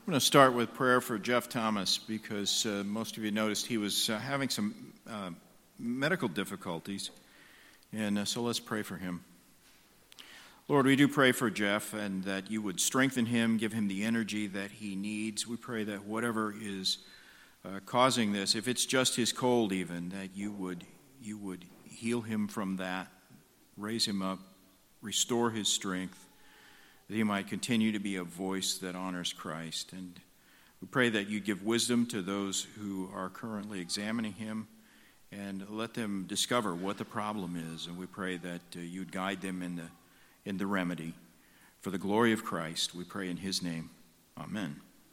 I'm going to start with prayer for Jeff Thomas because most of you noticed he was having some medical difficulties, and so let's pray for him. Lord, we do pray for Jeff and that you would strengthen him, give him the energy that he needs. We pray that whatever is causing this, if it's just his cold even, that you would heal him from that, raise him up, restore his strength, that he might continue to be a voice that honors Christ. And we pray that you give wisdom to those who are currently examining him and let them discover what the problem is. And we pray that you'd guide them in the remedy. For the glory of Christ, we pray in his name. Amen.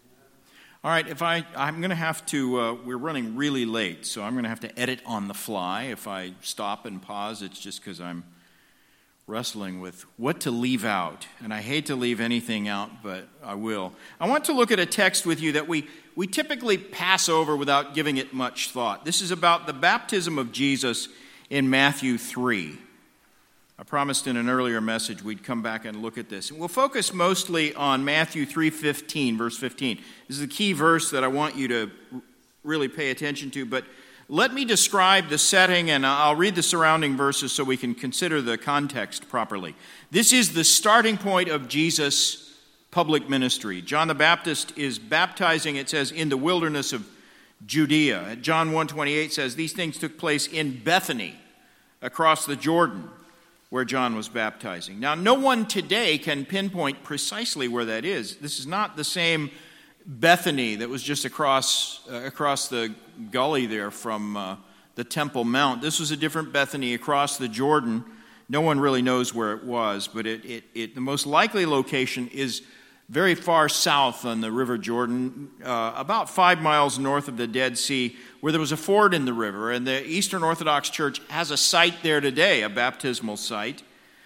All right, I'm going to have to, we're running really late, so I'm going to have to edit on the fly. If I stop and pause, it's just because I'm wrestling with what to leave out. And I hate to leave anything out, but I will. I want to look at a text with you that we typically pass over without giving it much thought. This is about the baptism of Jesus in Matthew 3. I promised in an earlier message we'd come back and look at this. And we'll focus mostly on Matthew 3:15, verse 15. This is the key verse that I want you to really pay attention to, but let me describe the setting, and I'll read the surrounding verses so we can consider the context properly. This is the starting point of Jesus' public ministry. John the Baptist is baptizing, it says, in the wilderness of Judea. John 1:28 says these things took place in Bethany, across the Jordan, where John was baptizing. Now, no one today can pinpoint precisely where that is. This is not the same Bethany that was just across the gully there from the Temple Mount. This was a different Bethany across the Jordan. No one really knows where it was, but the most likely location is very far south on the River Jordan, about 5 miles north of the Dead Sea, where there was a ford in the river. And the Eastern Orthodox Church has a site there today, a baptismal site.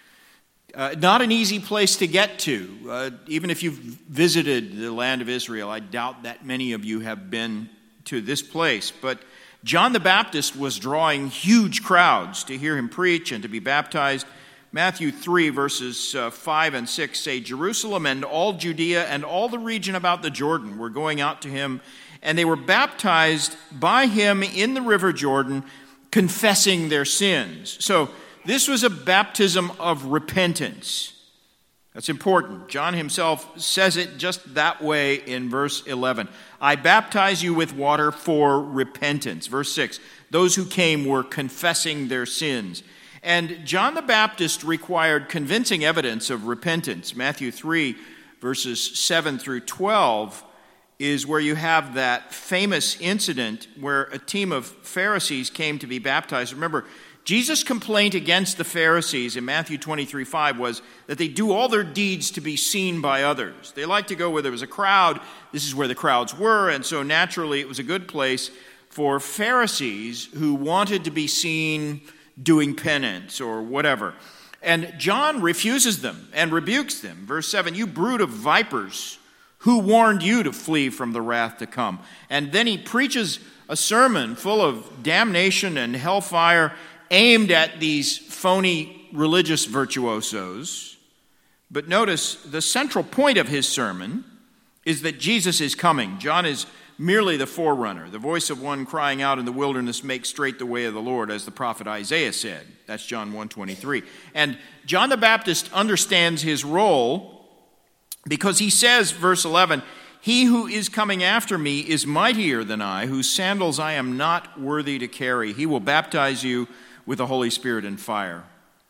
Not an easy place to get to. Even if you've visited the land of Israel, I doubt that many of you have been to this place. But John the Baptist was drawing huge crowds to hear him preach and to be baptized. Matthew 3, verses 5 and 6 say, Jerusalem and all Judea and all the region about the Jordan were going out to him, and they were baptized by him in the river Jordan, confessing their sins. So this was a baptism of repentance. That's important. John himself says it just that way in verse 11. I baptize you with water for repentance. Verse 6, those who came were confessing their sins. And John the Baptist required convincing evidence of repentance. Matthew 3, verses 7 through 12 is where you have that famous incident where a team of Pharisees came to be baptized. Remember, Jesus' complaint against the Pharisees in Matthew 23:5 was that they do all their deeds to be seen by others. They like to go where there was a crowd. This is where the crowds were, and so naturally it was a good place for Pharisees who wanted to be seen doing penance or whatever. And John refuses them and rebukes them. Verse 7, you brood of vipers, who warned you to flee from the wrath to come? And then he preaches a sermon full of damnation and hellfire aimed at these phony religious virtuosos. But notice the central point of his sermon is that Jesus is coming. John is merely the forerunner, the voice of one crying out in the wilderness, make straight the way of the Lord, as the prophet Isaiah said. That's John 1:23. And John the Baptist understands his role because he says, verse 11, he who is coming after me is mightier than I, whose sandals I am not worthy to carry. He will baptize you with the Holy Spirit and fire.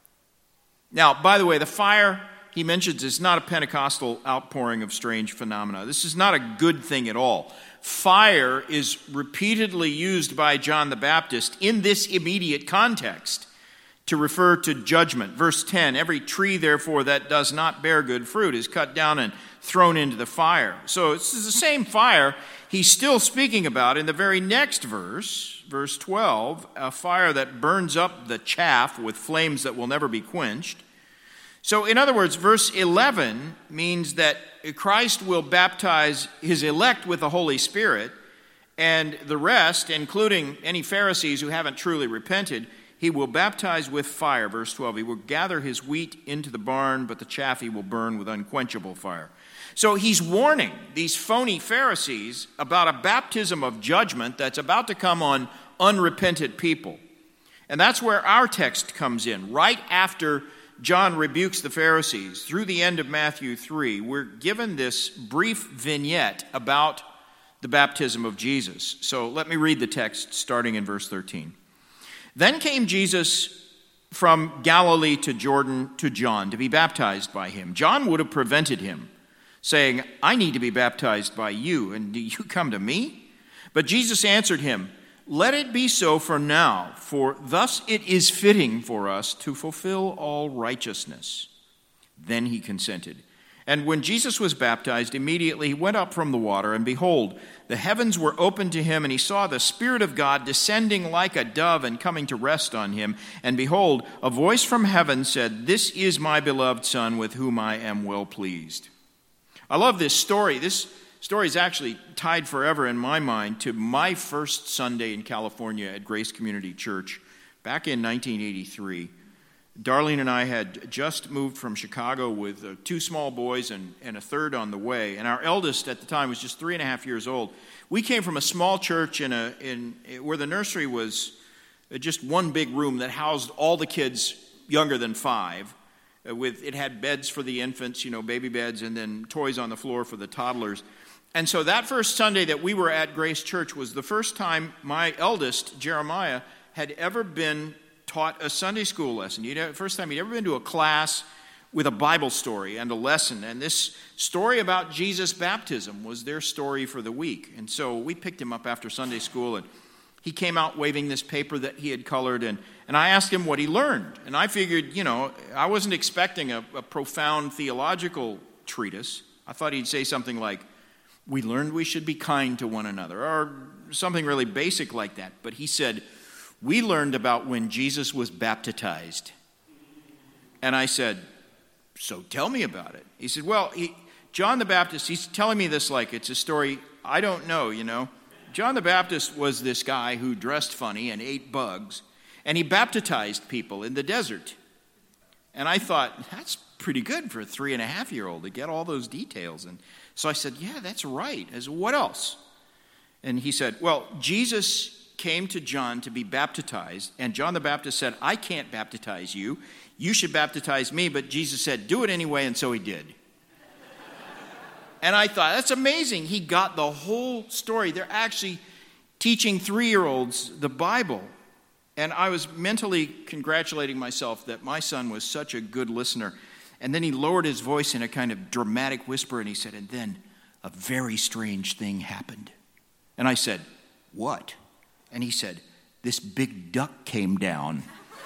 Now, by the way, the fire he mentions is not a Pentecostal outpouring of strange phenomena. This is not a good thing at all. Fire is repeatedly used by John the Baptist in this immediate context to refer to judgment. Verse 10, every tree, therefore, that does not bear good fruit is cut down and thrown into the fire. So it's the same fire he's still speaking about in the very next verse, verse 12, a fire that burns up the chaff with flames that will never be quenched. So in other words, verse 11 means that Christ will baptize his elect with the Holy Spirit, and the rest, including any Pharisees who haven't truly repented, he will baptize with fire. Verse 12, he will gather his wheat into the barn, but the chaff he will burn with unquenchable fire. So he's warning these phony Pharisees about a baptism of judgment that's about to come on unrepentant people. And that's where our text comes in. Right after John rebukes the Pharisees, through the end of Matthew 3, we're given this brief vignette about the baptism of Jesus. So let me read the text starting in verse 13. Then came Jesus from Galilee to Jordan to John to be baptized by him. John would have prevented him, saying, I need to be baptized by you, and do you come to me? But Jesus answered him, let it be so for now, for thus it is fitting for us to fulfill all righteousness. Then he consented. And when Jesus was baptized, immediately he went up from the water, and behold, the heavens were opened to him, and he saw the Spirit of God descending like a dove and coming to rest on him. And behold, a voice from heaven said, this is my beloved Son, with whom I am well pleased. I love this story. This story is actually tied forever in my mind to my first Sunday in California at Grace Community Church back in 1983. Darlene and I had just moved from Chicago with 2 small boys and a third on the way. And our eldest at the time was just 3.5 years old. We came from a small church where the nursery was just one big room that housed all the kids younger than 5. It had beds for the infants, baby beds, and then toys on the floor for the toddlers. And so that first Sunday that we were at Grace Church was the first time my eldest, Jeremiah, had ever been taught a Sunday school lesson. First time he'd ever been to a class with a Bible story and a lesson. And this story about Jesus' baptism was their story for the week. And so we picked him up after Sunday school, and he came out waving this paper that he had colored, and I asked him what he learned. And I figured, I wasn't expecting a profound theological treatise. I thought he'd say something like, we learned we should be kind to one another, or something really basic like that. But he said, we learned about when Jesus was baptized. And I said, so tell me about it. He said, well, John the Baptist, he's telling me this like it's a story I don't know, John the Baptist was this guy who dressed funny and ate bugs, and he baptized people in the desert. And I thought, that's pretty good for a 3.5-year-old to get all those details. And so I said, yeah, that's right. I said, what else? And he said, well, Jesus came to John to be baptized, and John the Baptist said, I can't baptize you. You should baptize me. But Jesus said, do it anyway, and so he did. And I thought, that's amazing. He got the whole story. They're actually teaching 3-year-olds the Bible. And I was mentally congratulating myself that my son was such a good listener. And then he lowered his voice in a kind of dramatic whisper, and he said, and then a very strange thing happened. And I said, what? And he said, this big duck came down.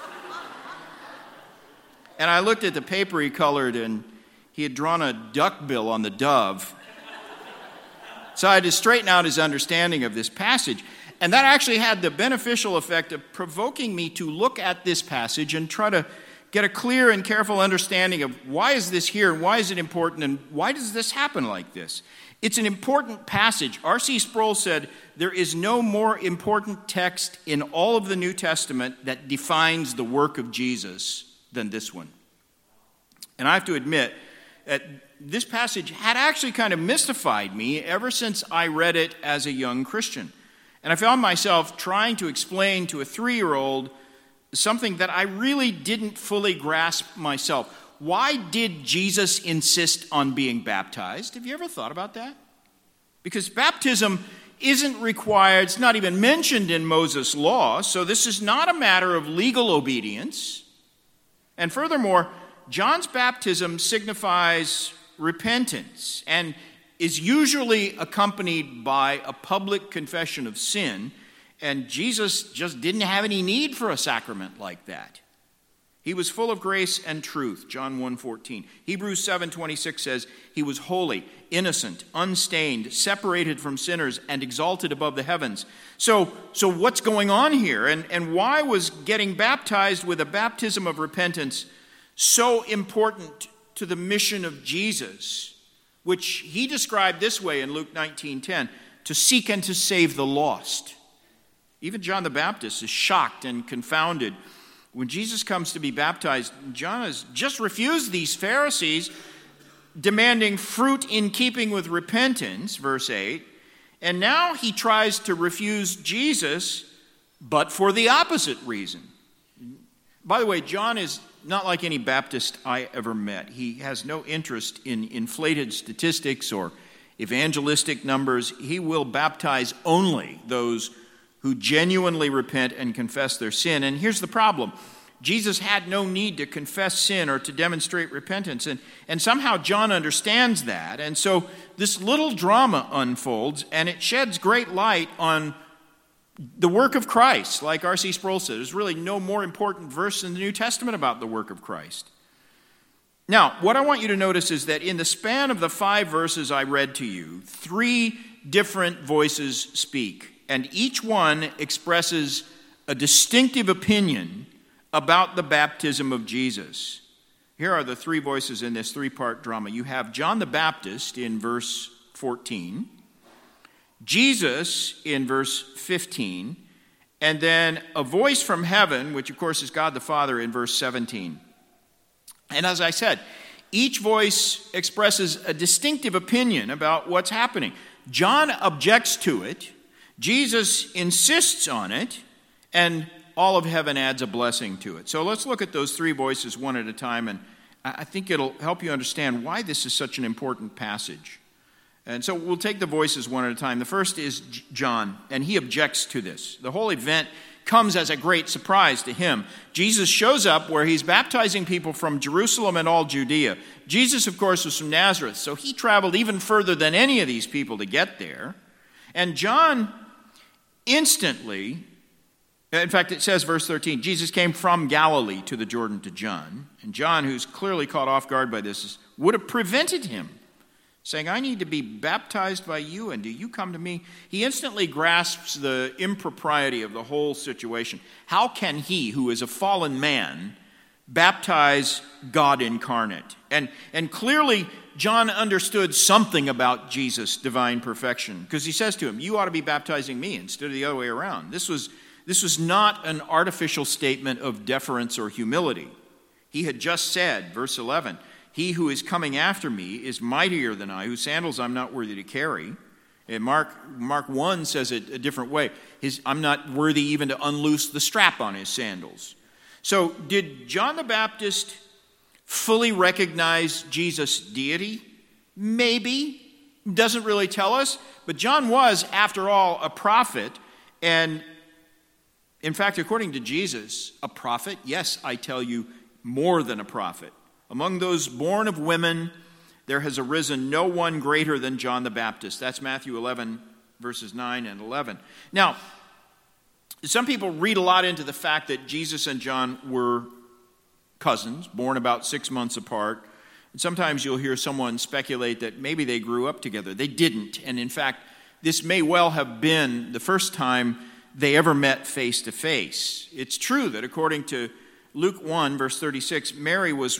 And I looked at the paper he colored, and he had drawn a duck bill on the dove. So I had to straighten out his understanding of this passage. And that actually had the beneficial effect of provoking me to look at this passage and try to get a clear and careful understanding of why is this here, and why is it important, and why does this happen like this? It's an important passage. R.C. Sproul said, there is no more important text in all of the New Testament that defines the work of Jesus than this one. And I have to admit that this passage had actually kind of mystified me ever since I read it as a young Christian. And I found myself trying to explain to a 3-year-old something that I really didn't fully grasp myself. Why did Jesus insist on being baptized? Have you ever thought about that? Because baptism isn't required, it's not even mentioned in Moses' law, so this is not a matter of legal obedience. And furthermore, John's baptism signifies repentance and is usually accompanied by a public confession of sin, and Jesus just didn't have any need for a sacrament like that. He was full of grace and truth, John 1:14. Hebrews 7:26 says, he was holy, innocent, unstained, separated from sinners, and exalted above the heavens. So what's going on here? And why was getting baptized with a baptism of repentance so important to the mission of Jesus, which he described this way in Luke 19:10, to seek and to save the lost? Even John the Baptist is shocked and confounded. When Jesus comes to be baptized, John has just refused these Pharisees demanding fruit in keeping with repentance, verse 8. And now he tries to refuse Jesus, but for the opposite reason. By the way, John is not like any Baptist I ever met. He has no interest in inflated statistics or evangelistic numbers. He will baptize only those who genuinely repent and confess their sin. And here's the problem. Jesus had no need to confess sin or to demonstrate repentance. And somehow John understands that. And so this little drama unfolds, and it sheds great light on the work of Christ. Like R.C. Sproul said, there's really no more important verse in the New Testament about the work of Christ. Now, what I want you to notice is that in the span of the 5 verses I read to you, 3 different voices speak, and each one expresses a distinctive opinion about the baptism of Jesus. Here are the 3 voices in this 3-part drama. You have John the Baptist in verse 14, Jesus in verse 15, and then a voice from heaven, which of course is God the Father, in verse 17. And as I said, each voice expresses a distinctive opinion about what's happening. John objects to it, Jesus insists on it, and all of heaven adds a blessing to it. So let's look at those 3 voices one at a time, and I think it'll help you understand why this is such an important passage. And so we'll take the voices one at a time. The first is John, and he objects to this. The whole event comes as a great surprise to him. Jesus shows up where he's baptizing people from Jerusalem and all Judea. Jesus, of course, was from Nazareth, so he traveled even further than any of these people to get there. And John instantly, in fact, it says, verse 13, Jesus came from Galilee to the Jordan to John. And John, who's clearly caught off guard by this, would have prevented him, saying, I need to be baptized by you, and do you come to me? He instantly grasps the impropriety of the whole situation. How can he, who is a fallen man, baptize God incarnate? And clearly, John understood something about Jesus' divine perfection, because he says to him, you ought to be baptizing me instead of the other way around. This was not an artificial statement of deference or humility. He had just said, verse 11, he who is coming after me is mightier than I, whose sandals I'm not worthy to carry. And Mark 1 says it a different way. I'm not worthy even to unloose the strap on his sandals. So did John the Baptist fully recognize Jesus' deity? Maybe. Doesn't really tell us. But John was, after all, a prophet. And in fact, according to Jesus, a prophet, yes, I tell you, more than a prophet. Among those born of women, there has arisen no one greater than John the Baptist. That's Matthew 11, verses 9 and 11. Now, some people read a lot into the fact that Jesus and John were cousins, born about 6 months apart. And sometimes you'll hear someone speculate that maybe they grew up together. They didn't. And in fact, this may well have been the first time they ever met face to face. It's true that according to Luke 1, verse 36, Mary's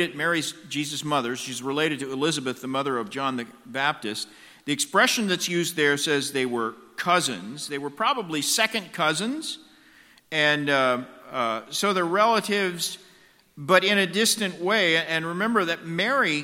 Jesus' mother. She's related to Elizabeth, the mother of John the Baptist. The expression that's used there says they were cousins. They were probably second cousins, and so they're relatives, but in a distant way. And remember that Mary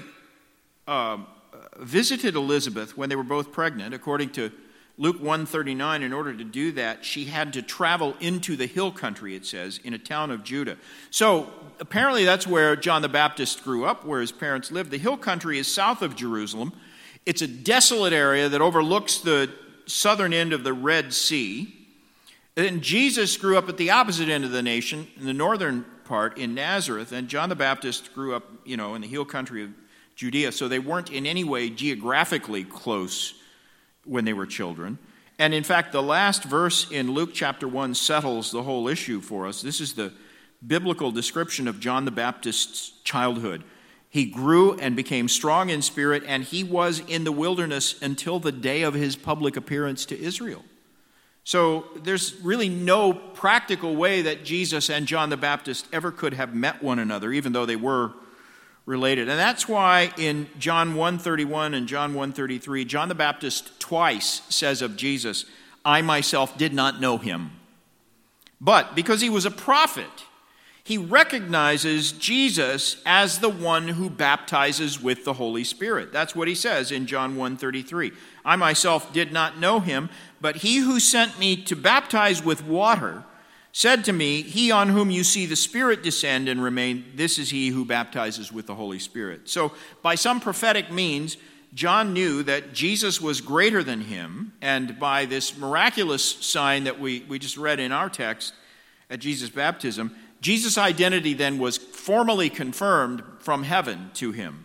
visited Elizabeth when they were both pregnant. According to Luke 1:39, in order to do that, she had to travel into the hill country, it says, in a town of Judah. So apparently that's where John the Baptist grew up, where his parents lived. The hill country is south of Jerusalem. It's a desolate area that overlooks the southern end of the Red Sea. And Jesus grew up at the opposite end of the nation, in the northern part, in Nazareth. And John the Baptist grew up, in the hill country of Judea. So they weren't in any way geographically close when they were children. And in fact, the last verse in Luke chapter 1 settles the whole issue for us. This is the biblical description of John the Baptist's childhood. He grew and became strong in spirit, and he was in the wilderness until the day of his public appearance to Israel. So there's really no practical way that Jesus and John the Baptist ever could have met one another, even though they were related. And that's why in John 1:31 and John 1:33, John the Baptist twice says of Jesus, I myself did not know him. But because he was a prophet, He recognizes Jesus as the one who baptizes with the Holy Spirit. That's what he says in John 1:33. I myself did not know him, but he who sent me to baptize with water said to me, he on whom you see the Spirit descend and remain, this is he who baptizes with the Holy Spirit. So by some prophetic means, John knew that Jesus was greater than him, and by this miraculous sign that we just read in our text at Jesus' baptism, Jesus' identity then was formally confirmed from heaven to him.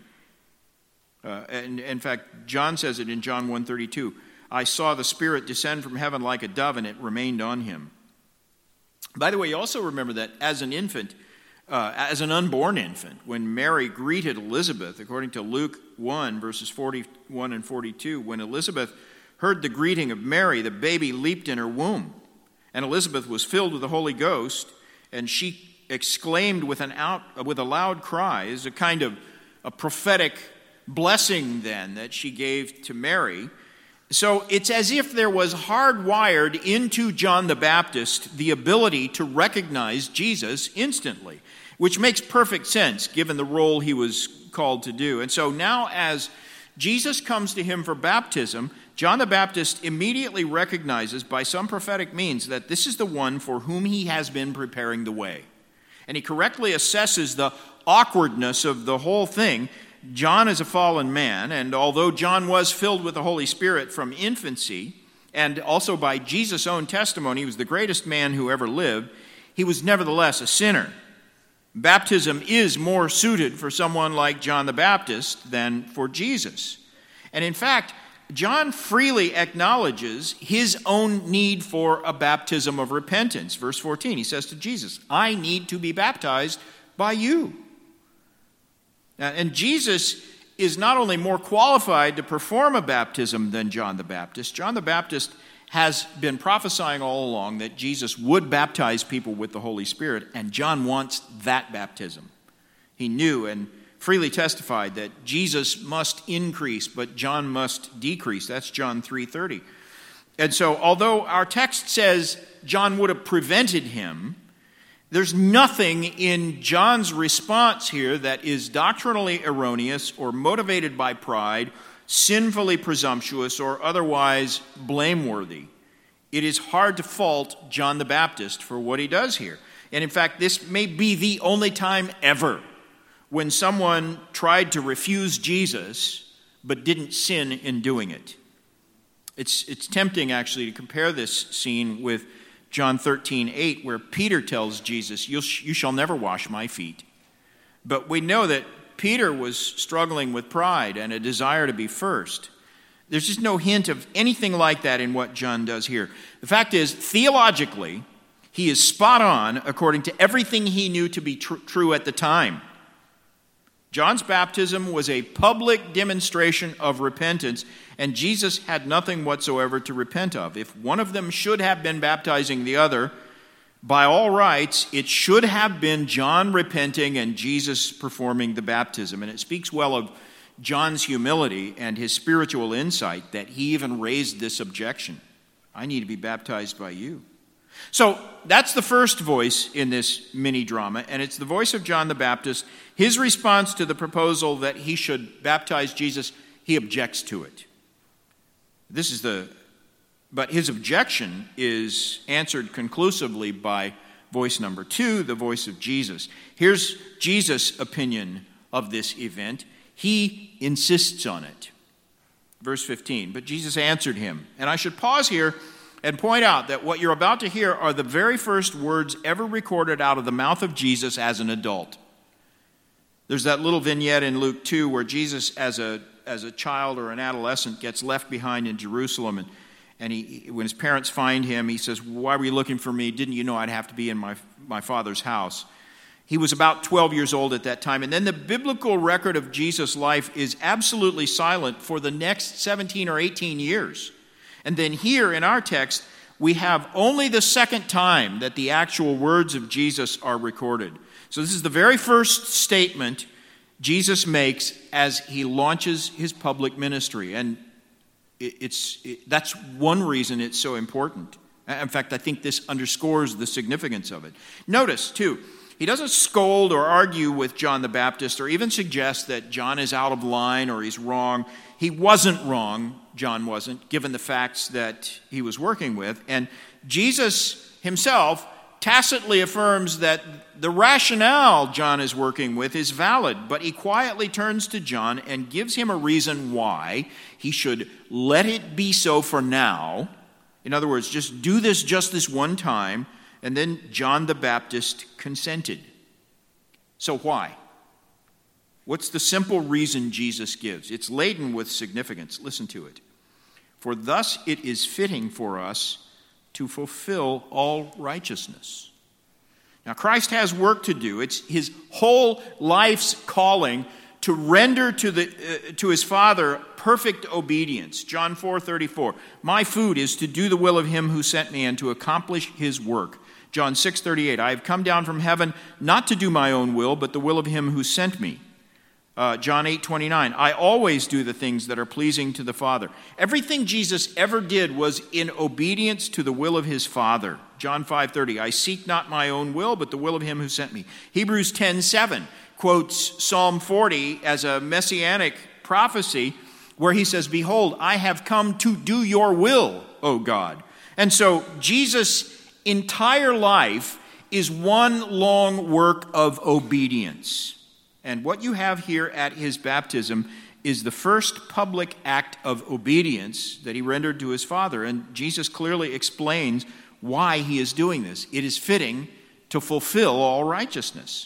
And in fact, John says it in John 1:32. I saw the Spirit descend from heaven like a dove, and it remained on him. By the way, you also remember that as an infant, as an unborn infant, when Mary greeted Elizabeth, according to Luke 1, verses 41 and 42, when Elizabeth heard the greeting of Mary, the baby leaped in her womb. And Elizabeth was filled with the Holy Ghost, and she exclaimed with a loud cry. Is a kind of a prophetic blessing then that she gave to Mary. So it's as if there was hardwired into John the Baptist the ability to recognize Jesus instantly, which makes perfect sense given the role he was called to do. And so now as Jesus comes to him for baptism, John the Baptist immediately recognizes by some prophetic means that this is the one for whom he has been preparing the way. And he correctly assesses the awkwardness of the whole thing. John is a fallen man, and although John was filled with the Holy Spirit from infancy, and also by Jesus' own testimony, he was the greatest man who ever lived, he was nevertheless a sinner. Baptism is more suited for someone like John the Baptist than for Jesus. And in fact, John freely acknowledges his own need for a baptism of repentance. Verse 14, he says to Jesus, I need to be baptized by you. And Jesus is not only more qualified to perform a baptism than John the Baptist. John the Baptist has been prophesying all along that Jesus would baptize people with the Holy Spirit, and John wants that baptism. He knew and freely testified that Jesus must increase, but John must decrease. That's John 3:30. And so, although our text says John would have prevented him, there's nothing in John's response here that is doctrinally erroneous or motivated by pride, sinfully presumptuous, or otherwise blameworthy. It is hard to fault John the Baptist for what he does here. And in fact, this may be the only time ever when someone tried to refuse Jesus but didn't sin in doing it. It's tempting, actually, to compare this scene with John 13:8, where Peter tells Jesus, you shall never wash my feet. But we know that Peter was struggling with pride and a desire to be first. There's just no hint of anything like that in what John does here. The fact is, theologically, he is spot on according to everything he knew to be true at the time. John's baptism was a public demonstration of repentance, and Jesus had nothing whatsoever to repent of. If one of them should have been baptizing the other, by all rights, it should have been John repenting and Jesus performing the baptism. And it speaks well of John's humility and his spiritual insight that he even raised this objection. I need to be baptized by you. So that's the first voice in this mini-drama, and it's the voice of John the Baptist. His response to the proposal that he should baptize Jesus, he objects to it. But his objection is answered conclusively by voice number 2, the voice of Jesus. Here's Jesus' opinion of this event. He insists on it. Verse 15, but Jesus answered him. And I should pause here and point out that what you're about to hear are the very first words ever recorded out of the mouth of Jesus as an adult. There's that little vignette in Luke 2 where Jesus, as a child or an adolescent, gets left behind in Jerusalem, and he, when his parents find him, he says, why were you looking for me? Didn't you know I'd have to be in my Father's house? He was about 12 years old at that time. And then the biblical record of Jesus' life is absolutely silent for the next 17 or 18 years. And then here in our text, we have only the second time that the actual words of Jesus are recorded. So this is the very first statement Jesus makes as he launches his public ministry. And that's one reason it's so important. In fact, I think this underscores the significance of it. Notice, too, He doesn't scold or argue with John the Baptist or even suggest that John is out of line or he's wrong. He wasn't wrong, John wasn't, given the facts that he was working with. And Jesus himself tacitly affirms that the rationale John is working with is valid, but he quietly turns to John and gives him a reason why he should let it be so for now. In other words, just do this just this one time. And then John the Baptist consented. So why? What's the simple reason Jesus gives? It's laden with significance. Listen to it. For thus it is fitting for us to fulfill all righteousness. Now Christ has work to do. It's his whole life's calling to render to his Father perfect obedience. John 4:34. My food is to do the will of him who sent me and to accomplish his work. John 6:38, I have come down from heaven not to do my own will, but the will of him who sent me. John 8:29, I always do the things that are pleasing to the Father. Everything Jesus ever did was in obedience to the will of his Father. John 5:30, I seek not my own will, but the will of him who sent me. Hebrews 10:7 quotes Psalm 40 as a messianic prophecy where he says, behold, I have come to do your will, O God. And so Jesus' entire life is one long work of obedience. And what you have here at his baptism is the first public act of obedience that he rendered to his Father. And Jesus clearly explains why he is doing this. It is fitting to fulfill all righteousness.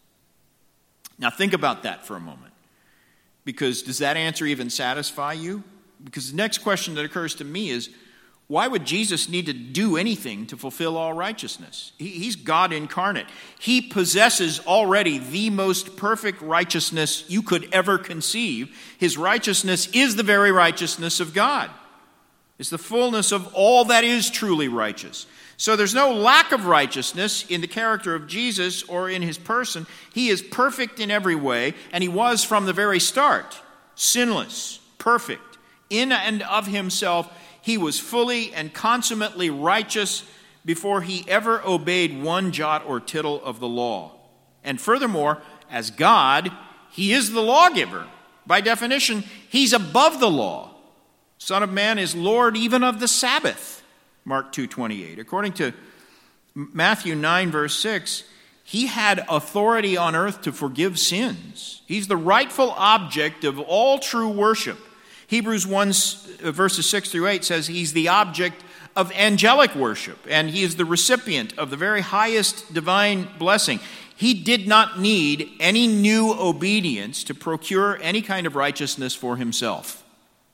Now think about that for a moment. Because does that answer even satisfy you? Because the next question that occurs to me is, why would Jesus need to do anything to fulfill all righteousness? He's God incarnate. He possesses already the most perfect righteousness you could ever conceive. His righteousness is the very righteousness of God. It's the fullness of all that is truly righteous. So there's no lack of righteousness in the character of Jesus or in his person. He is perfect in every way, and he was from the very start. Sinless, perfect, in and of himself. He was fully and consummately righteous before he ever obeyed one jot or tittle of the law. And furthermore, as God, he is the lawgiver. By definition, he's above the law. Son of Man is Lord even of the Sabbath, Mark 2:28. According to Matthew 9, verse 6, he had authority on earth to forgive sins. He's the rightful object of all true worship. Hebrews 1, verses 6 through 8 says he's the object of angelic worship, and he is the recipient of the very highest divine blessing. He did not need any new obedience to procure any kind of righteousness for himself.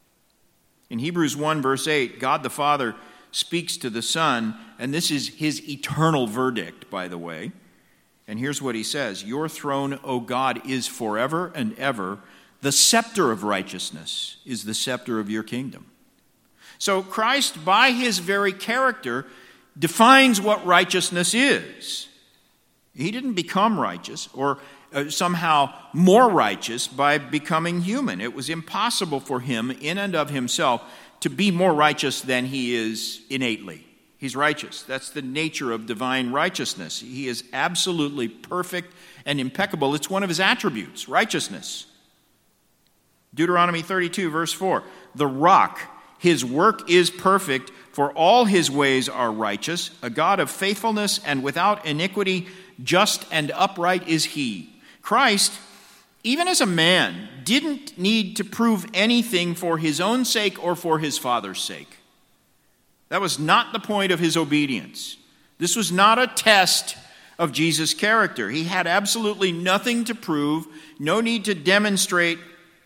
In Hebrews 1, verse 8, God the Father speaks to the Son, and this is his eternal verdict, by the way. And here's what he says, your throne, O God, is forever and ever. The scepter of righteousness is the scepter of your kingdom. So Christ, by his very character, defines what righteousness is. He didn't become righteous or somehow more righteous by becoming human. It was impossible for him, in and of himself, to be more righteous than he is innately. He's righteous. That's the nature of divine righteousness. He is absolutely perfect and impeccable. It's one of his attributes, righteousness. Deuteronomy 32, verse 4, the rock, his work is perfect, for all his ways are righteous, a God of faithfulness and without iniquity, just and upright is he. Christ, even as a man, didn't need to prove anything for his own sake or for his Father's sake. That was not the point of his obedience. This was not a test of Jesus' character. He had absolutely nothing to prove, no need to demonstrate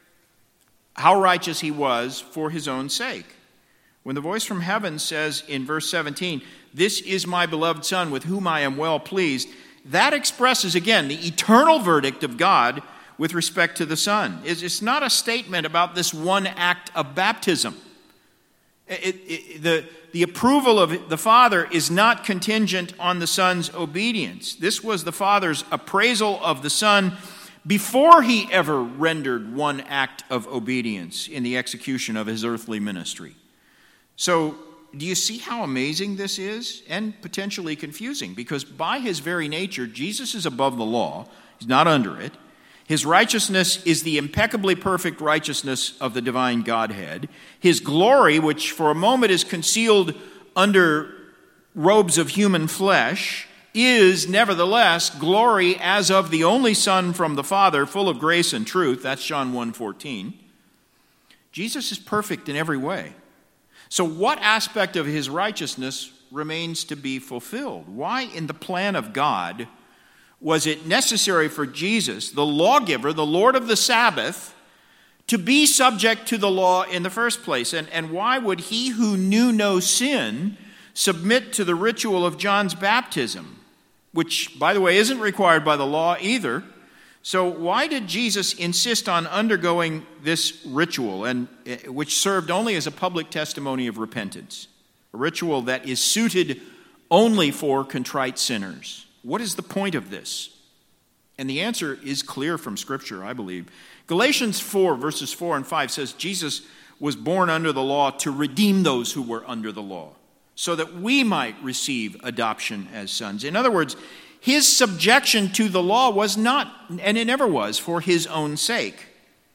how righteous he was for his own sake. When the voice from heaven says in verse 17, this is my beloved Son with whom I am well pleased, that expresses again the eternal verdict of God with respect to the Son. It's not a statement about this one act of baptism. The approval of the Father is not contingent on the Son's obedience. This was the Father's appraisal of the Son before he ever rendered one act of obedience in the execution of his earthly ministry. So do you see how amazing this is? And potentially confusing, because by his very nature, Jesus is above the law. He's not under it. His righteousness is the impeccably perfect righteousness of the divine Godhead. His glory, which for a moment is concealed under robes of human flesh, is nevertheless glory as of the only Son from the Father, full of grace and truth. That's John 1:14. Jesus is perfect in every way. So what aspect of his righteousness remains to be fulfilled? Why in the plan of God was it necessary for Jesus, the lawgiver, the Lord of the Sabbath, to be subject to the law in the first place? And why would he who knew no sin submit to the ritual of John's baptism, which, by the way, isn't required by the law either? So why did Jesus insist on undergoing this ritual, and which served only as a public testimony of repentance, a ritual that is suited only for contrite sinners? What is the point of this? And the answer is clear from Scripture, I believe. Galatians 4, verses 4 and 5 says Jesus was born under the law to redeem those who were under the law, so that we might receive adoption as sons. In other words, his subjection to the law was not, and it never was, for his own sake.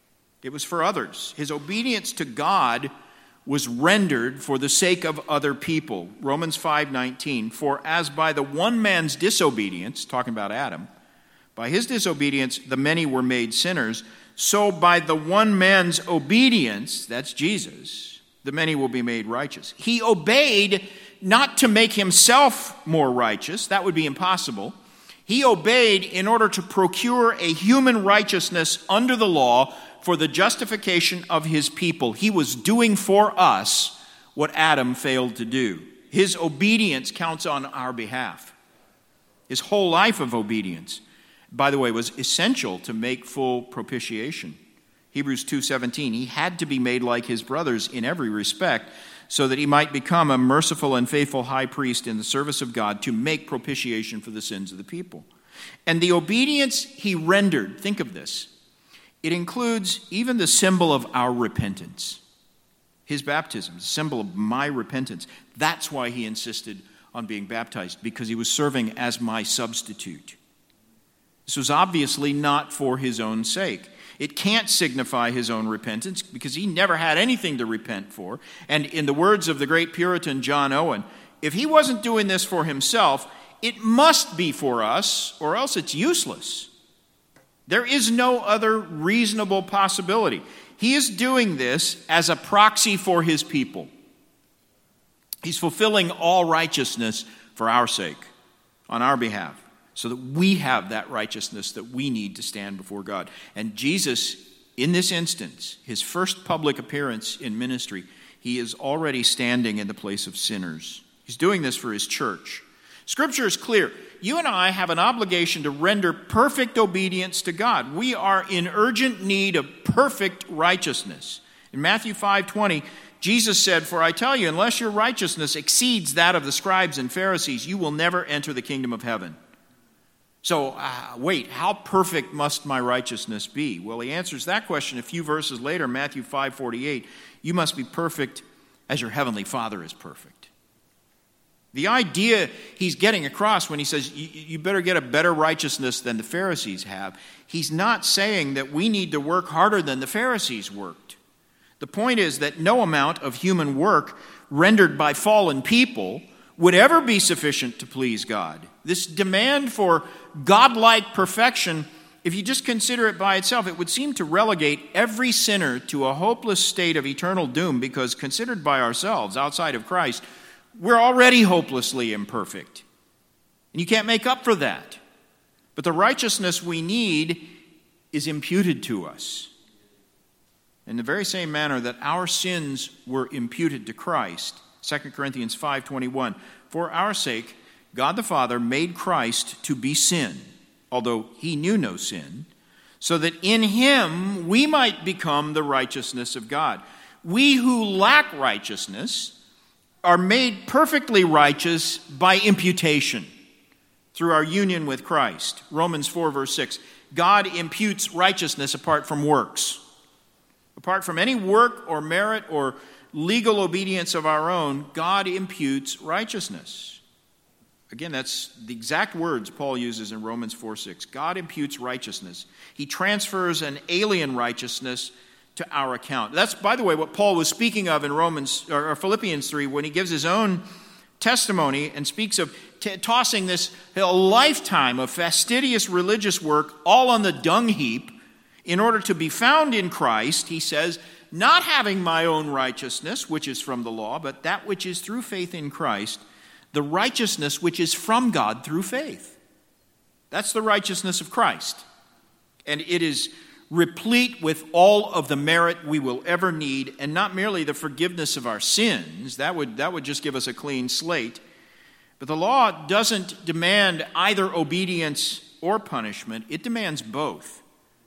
It was for others. His obedience to God was rendered for the sake of other people. Romans 5:19, for as by the one man's disobedience, talking about Adam, by his disobedience the many were made sinners, so by the one man's obedience, that's Jesus, the many will be made righteous. He obeyed not to make himself more righteous, that would be impossible. He obeyed in order to procure a human righteousness under the law for the justification of his people. He was doing for us what Adam failed to do. His obedience counts on our behalf. His whole life of obedience, by the way, was essential to make full propitiation. Hebrews 2:17, he had to be made like his brothers in every respect, so that he might become a merciful and faithful high priest in the service of God to make propitiation for the sins of the people. And the obedience he rendered, think of this, it includes even the symbol of our repentance. His baptism, the symbol of my repentance. That's why he insisted on being baptized, because he was serving as my substitute. This was obviously not for his own sake. It can't signify his own repentance because he never had anything to repent for. And in the words of the great Puritan John Owen, if he wasn't doing this for himself, it must be for us, or else it's useless. There is no other reasonable possibility. He is doing this as a proxy for his people. He's fulfilling all righteousness for our sake, on our behalf, so that we have that righteousness that we need to stand before God. And Jesus, in this instance, his first public appearance in ministry, he is already standing in the place of sinners. He's doing this for his church. Scripture is clear. You and I have an obligation to render perfect obedience to God. We are in urgent need of perfect righteousness. In Matthew 5:20, Jesus said, for I tell you, unless your righteousness exceeds that of the scribes and Pharisees, you will never enter the kingdom of heaven. So, wait, how perfect must my righteousness be? Well, he answers that question a few verses later, Matthew 5:48. You must be perfect as your heavenly Father is perfect. The idea he's getting across when he says you better get a better righteousness than the Pharisees have, he's not saying that we need to work harder than the Pharisees worked. The point is that no amount of human work rendered by fallen people would ever be sufficient to please God. This demand for godlike perfection, if you just consider it by itself, it would seem to relegate every sinner to a hopeless state of eternal doom, because considered by ourselves, outside of Christ, we're already hopelessly imperfect. And you can't make up for that. But the righteousness we need is imputed to us. In the very same manner that our sins were imputed to Christ, 2 Corinthians 5:21, for our sake, God the Father made Christ to be sin, although he knew no sin, so that in him we might become the righteousness of God. We who lack righteousness are made perfectly righteous by imputation through our union with Christ. Romans 4, verse 6, God imputes righteousness apart from works. Apart from any work or merit or legal obedience of our own, God imputes righteousness. Again, that's the exact words Paul uses in Romans 4:6. God imputes righteousness. He transfers an alien righteousness to our account. That's, by the way, what Paul was speaking of in Philippians 3 when he gives his own testimony and speaks of tossing this a lifetime of fastidious religious work all on the dung heap in order to be found in Christ. He says, not having my own righteousness, which is from the law, but that which is through faith in Christ, the righteousness which is from God through faith. That's the righteousness of Christ. And it is replete with all of the merit we will ever need, and not merely the forgiveness of our sins. That would just give us a clean slate. But the law doesn't demand either obedience or punishment. It demands both.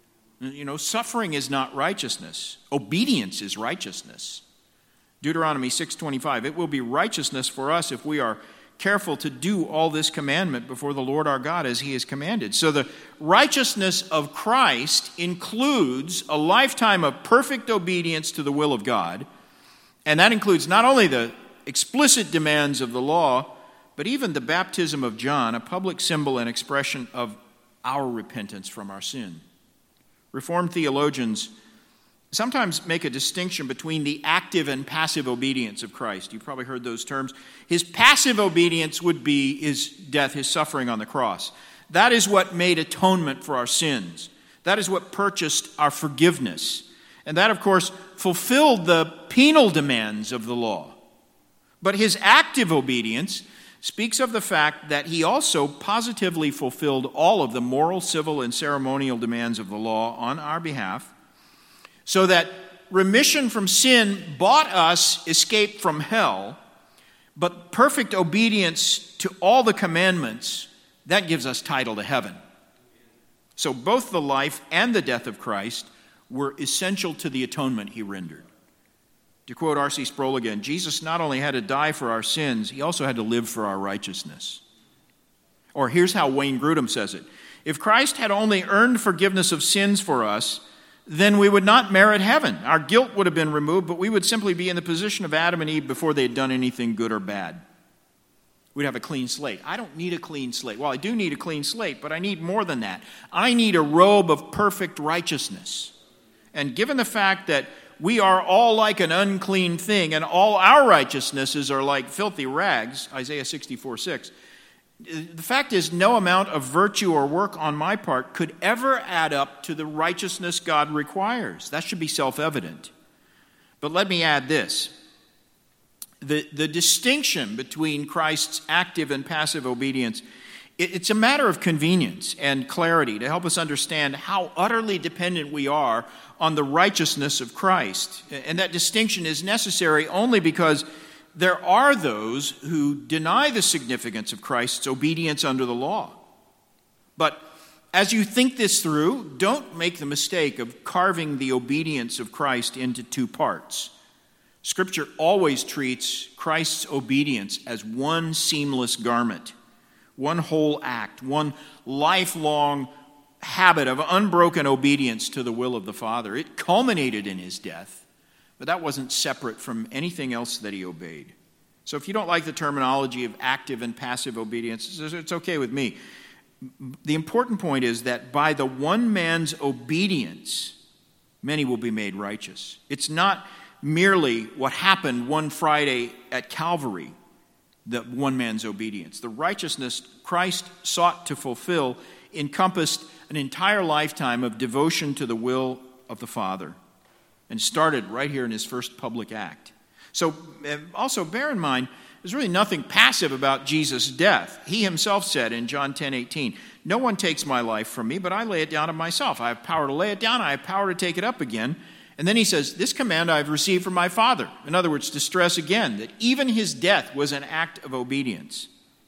You know, suffering is not righteousness. Obedience is righteousness. Deuteronomy 6:25, it will be righteousness for us if we are careful to do all this commandment before the Lord our God as he has commanded. So the righteousness of Christ includes a lifetime of perfect obedience to the will of God, and that includes not only the explicit demands of the law, but even the baptism of John, a public symbol and expression of our repentance from our sin. Reformed theologians sometimes make a distinction between the active and passive obedience of Christ. You've probably heard those terms. His passive obedience would be his death, his suffering on the cross. That is what made atonement for our sins. That is what purchased our forgiveness. And that, of course, fulfilled the penal demands of the law. But his active obedience speaks of the fact that he also positively fulfilled all of the moral, civil, and ceremonial demands of the law on our behalf, so that remission from sin bought us escape from hell, but perfect obedience to all the commandments, that gives us title to heaven. So both the life and the death of Christ were essential to the atonement he rendered. To quote R.C. Sproul again, Jesus not only had to die for our sins, he also had to live for our righteousness. Or here's how Wayne Grudem says it. If Christ had only earned forgiveness of sins for us, then we would not merit heaven. Our guilt would have been removed, but we would simply be in the position of Adam and Eve before they had done anything good or bad. We'd have a clean slate. I don't need a clean slate. Well, I do need a clean slate, but I need more than that. I need a robe of perfect righteousness. And given the fact that we are all like an unclean thing, and all our righteousnesses are like filthy rags, Isaiah 64:6, the fact is, no amount of virtue or work on my part could ever add up to the righteousness God requires. That should be self-evident. But let me add this. The distinction between Christ's active and passive obedience, it's a matter of convenience and clarity to help us understand how utterly dependent we are on the righteousness of Christ. And that distinction is necessary only because there are those who deny the significance of Christ's obedience under the law. But as you think this through, don't make the mistake of carving the obedience of Christ into two parts. Scripture always treats Christ's obedience as one seamless garment, one whole act, one lifelong habit of unbroken obedience to the will of the Father. It culminated in his death, but that wasn't separate from anything else that he obeyed. So if you don't like the terminology of active and passive obedience, it's okay with me. The important point is that by the one man's obedience, many will be made righteous. It's not merely what happened one Friday at Calvary, the one man's obedience. The righteousness Christ sought to fulfill encompassed an entire lifetime of devotion to the will of the Father, and started right here in his first public act. So also bear in mind, there's really nothing passive about Jesus' death. He himself said in John 10:18, "No one takes my life from me, but I lay it down of myself. I have power to lay it down, I have power to take it up again." And then he says, "This command I have received from my Father." In other words, to stress again that even his death was an act of obedience.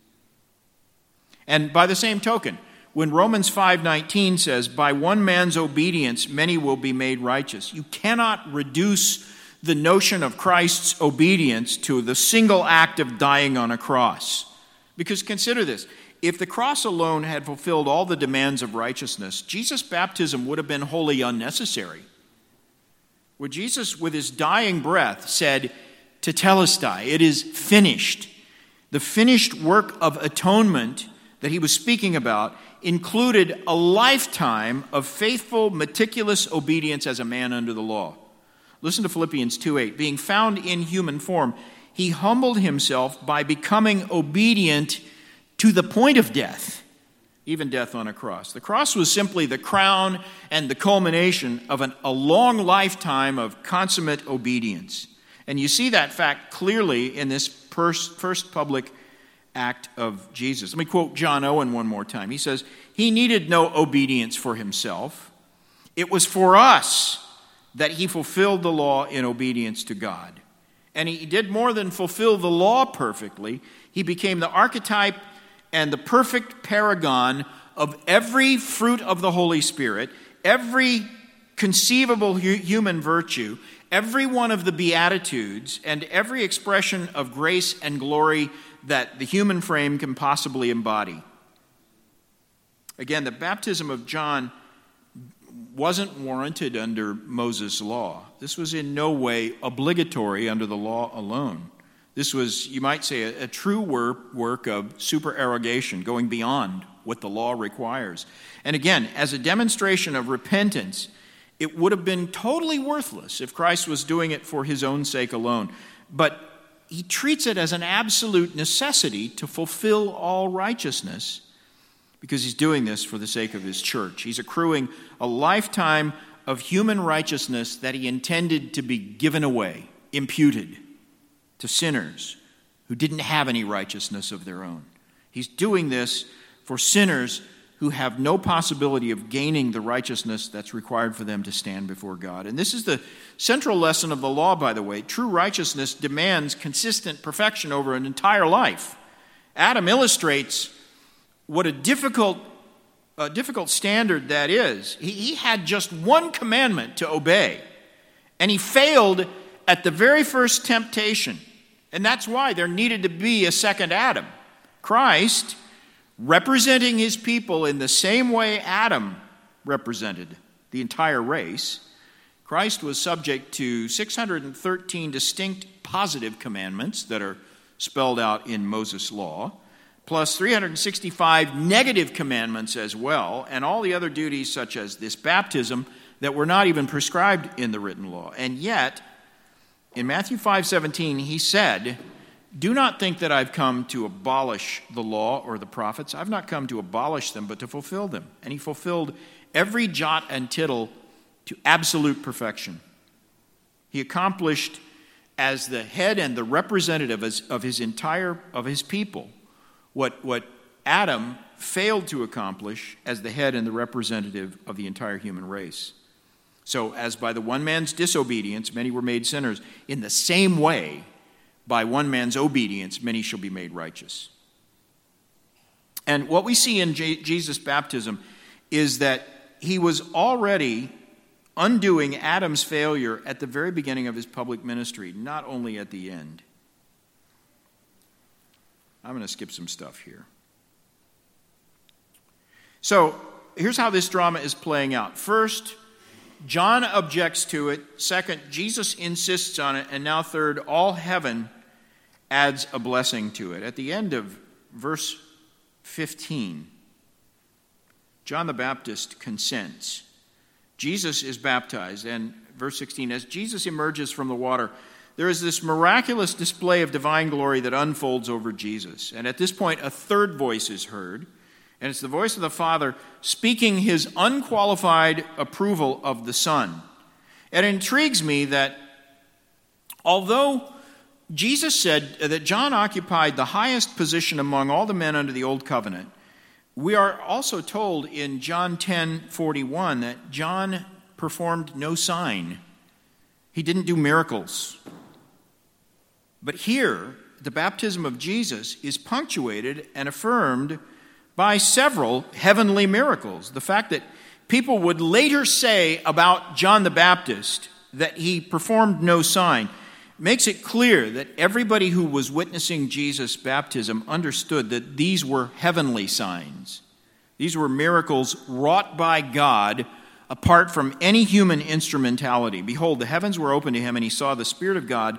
And by the same token, when Romans 5:19 says, "By one man's obedience, many will be made righteous," you cannot reduce the notion of Christ's obedience to the single act of dying on a cross. Because consider this, if the cross alone had fulfilled all the demands of righteousness, Jesus' baptism would have been wholly unnecessary. When Jesus, with his dying breath, said, tetelestai. It is finished. The finished work of atonement that he was speaking about included a lifetime of faithful, meticulous obedience as a man under the law. Listen to Philippians 2:8. Being found in human form, he humbled himself by becoming obedient to the point of death, even death on a cross. The cross was simply the crown and the culmination of a long lifetime of consummate obedience. And you see that fact clearly in this first public act of Jesus. Let me quote John Owen one more time. He says, he needed no obedience for himself. It was for us that he fulfilled the law in obedience to God. And he did more than fulfill the law perfectly. He became the archetype and the perfect paragon of every fruit of the Holy Spirit, every conceivable human virtue, every one of the Beatitudes, and every expression of grace and glory that the human frame can possibly embody. Again, the baptism of John wasn't warranted under Moses' law. This was in no way obligatory under the law alone. This was, you might say, a true work of supererogation, going beyond what the law requires. And again, as a demonstration of repentance, it would have been totally worthless if Christ was doing it for his own sake alone. But he treats it as an absolute necessity to fulfill all righteousness because he's doing this for the sake of his church. He's accruing a lifetime of human righteousness that he intended to be given away, imputed to sinners who didn't have any righteousness of their own. He's doing this for sinners who have no possibility of gaining the righteousness that's required for them to stand before God. And this is the central lesson of the law, by the way. True righteousness demands consistent perfection over an entire life. Adam illustrates what a difficult standard that is. He had just one commandment to obey, and he failed at the very first temptation. And that's why there needed to be a second Adam. Christ, representing his people in the same way Adam represented the entire race, Christ was subject to 613 distinct positive commandments that are spelled out in Moses' law, plus 365 negative commandments as well, and all the other duties such as this baptism that were not even prescribed in the written law. And yet, in Matthew 5:17, he said, "Do not think that I've come to abolish the law or the prophets. I've not come to abolish them, but to fulfill them." And he fulfilled every jot and tittle to absolute perfection. He accomplished as the head and the representative of his people what Adam failed to accomplish as the head and the representative of the entire human race. So, as by the one man's disobedience many were made sinners, in the same way, by one man's obedience, many shall be made righteous. And what we see in Jesus' baptism is that he was already undoing Adam's failure at the very beginning of his public ministry, not only at the end. I'm going to skip some stuff here. So, here's how this drama is playing out. First, John objects to it. Second, Jesus insists on it. And now third, all heaven adds a blessing to it. At the end of verse 15, John the Baptist consents. Jesus is baptized. And verse 16, as Jesus emerges from the water, there is this miraculous display of divine glory that unfolds over Jesus. And at this point, a third voice is heard. And it's the voice of the Father speaking his unqualified approval of the Son. It intrigues me that although Jesus said that John occupied the highest position among all the men under the Old Covenant, we are also told in John 10:41 that John performed no sign. He didn't do miracles. But here, the baptism of Jesus is punctuated and affirmed by several heavenly miracles. The fact that people would later say about John the Baptist that he performed no sign makes it clear that everybody who was witnessing Jesus' baptism understood that these were heavenly signs. These were miracles wrought by God apart from any human instrumentality. Behold, the heavens were opened to him, and he saw the Spirit of God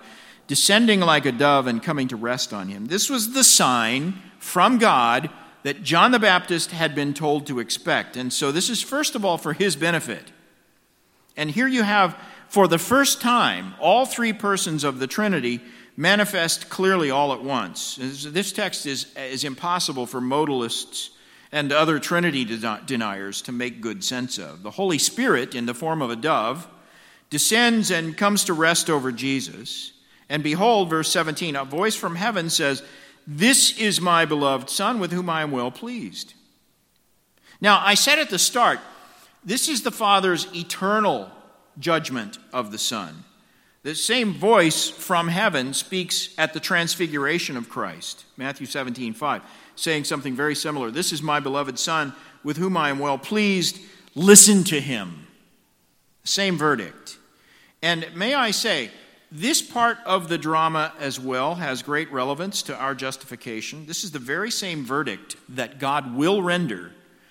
descending like a dove and coming to rest on him. This was the sign from God that John the Baptist had been told to expect. And so this is first of all for his benefit. And here you have, for the first time, all three persons of the Trinity manifest clearly all at once. This text is impossible for modalists and other Trinity deniers to make good sense of. The Holy Spirit, in the form of a dove, descends and comes to rest over Jesus. And behold, verse 17, a voice from heaven says, "This is my beloved Son, with whom I am well pleased." Now, I said at the start, this is the Father's eternal judgment of the Son. The same voice from heaven speaks at the transfiguration of Christ, Matthew 17:5, saying something very similar. "This is my beloved Son, with whom I am well pleased. Listen to him." Same verdict. And may I say, this part of the drama as well has great relevance to our justification. This is the very same verdict that God will render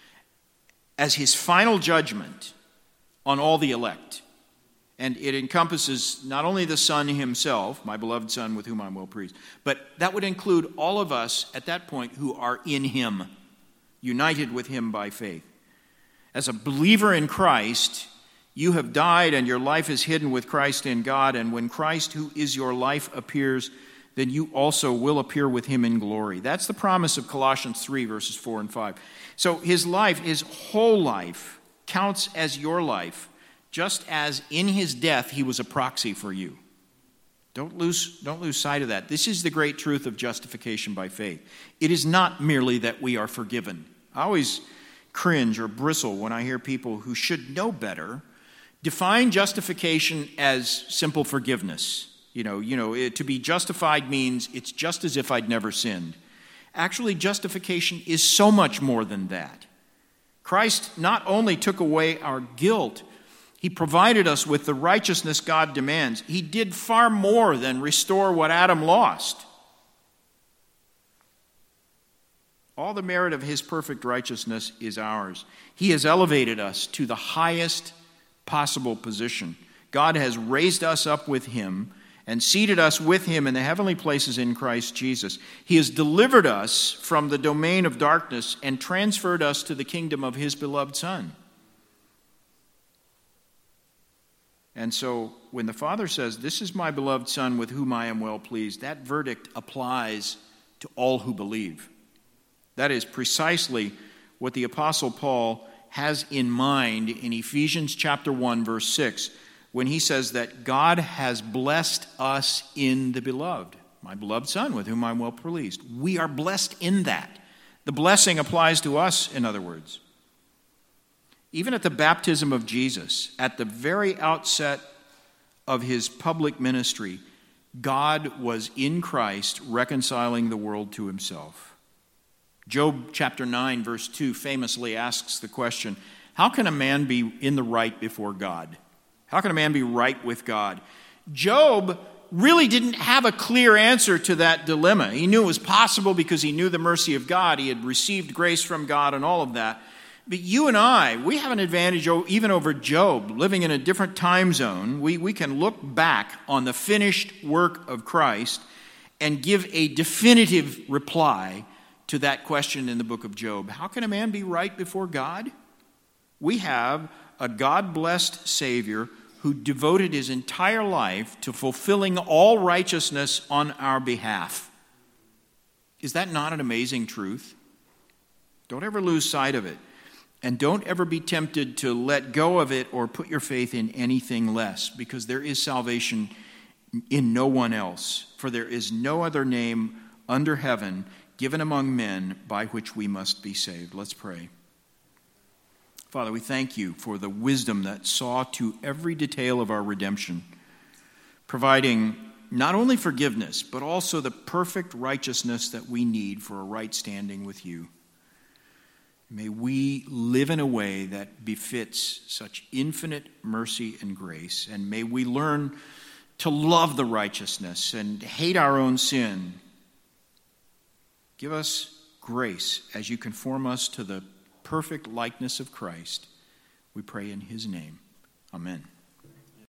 as his final judgment on all the elect. And it encompasses not only the Son himself, my beloved Son with whom I'm well pleased, but that would include all of us at that point who are in him, united with him by faith. As a believer in Christ, you have died and your life is hidden with Christ in God, and when Christ, who is your life, appears, then you also will appear with him in glory. That's the promise of Colossians 3, verses 4 and 5. So his life, his whole life, counts as your life, just as in his death he was a proxy for you. Don't lose sight of that. This is the great truth of justification by faith. It is not merely that we are forgiven. I always cringe or bristle when I hear people who should know better define justification as simple forgiveness. To be justified means it's just as if I'd never sinned. Actually, justification is so much more than that. Christ not only took away our guilt, he provided us with the righteousness God demands. He did far more than restore what Adam lost. All the merit of his perfect righteousness is ours. He has elevated us to the highest possible position. God has raised us up with him and seated us with him in the heavenly places in Christ Jesus. He has delivered us from the domain of darkness and transferred us to the kingdom of his beloved Son. And so when the Father says, "This is my beloved Son with whom I am well pleased," that verdict applies to all who believe. That is precisely what the Apostle Paul has in mind in Ephesians chapter 1, verse 6, when he says that God has blessed us in the beloved, my beloved Son with whom I'm well pleased. We are blessed in that. The blessing applies to us, in other words. Even at the baptism of Jesus, at the very outset of his public ministry, God was in Christ reconciling the world to himself. Job chapter 9, verse 2 famously asks the question, how can a man be in the right before God? How can a man be right with God? Job really didn't have a clear answer to that dilemma. He knew it was possible because he knew the mercy of God. He had received grace from God and all of that. But you and I, we have an advantage even over Job, living in a different time zone. We can look back on the finished work of Christ and give a definitive reply to that question in the book of Job. How can a man be right before God? We have a God-blessed Savior who devoted his entire life to fulfilling all righteousness on our behalf. Is that not an amazing truth? Don't ever lose sight of it. And don't ever be tempted to let go of it or put your faith in anything less, because there is salvation in no one else. For there is no other name under heaven given among men by which we must be saved. Let's pray. Father, we thank you for the wisdom that saw to every detail of our redemption, providing not only forgiveness, but also the perfect righteousness that we need for a right standing with you. May we live in a way that befits such infinite mercy and grace, and may we learn to love the righteousness and hate our own sin. Give us grace as you conform us to the perfect likeness of Christ. We pray in his name. Amen.